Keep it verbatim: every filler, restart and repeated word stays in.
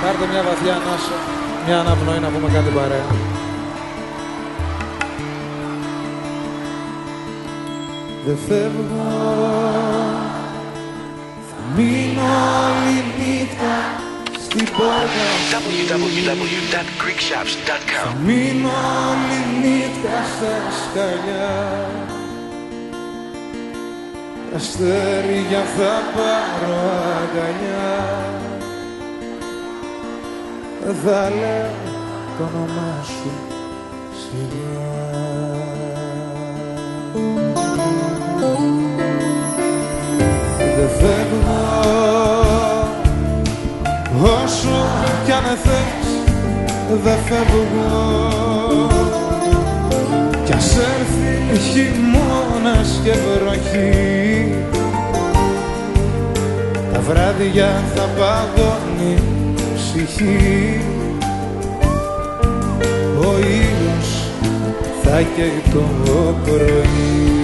Πάρτε μια βαθιά ανάσα, μια αναπνοή να πούμε κάτι παρέα. Δεν φεύγω, θα μείνω όλη νύχτα στην πόρτα. double-u double-u double-u dot greek shops dot com. Θα μείνω όλη νύχτα στα σκαλιά. Τα αστέρια θα πάρω αγκαλιά. Θα λέω το όνομά σου σιγά. Δεν φεύγω όσο κι αν θες, δεν φεύγω κι ας έρθει χειμώνας και βροχή. Τα βράδια θα παγώνει ψυχή. Ο ήλιος θα καίει το πρωί.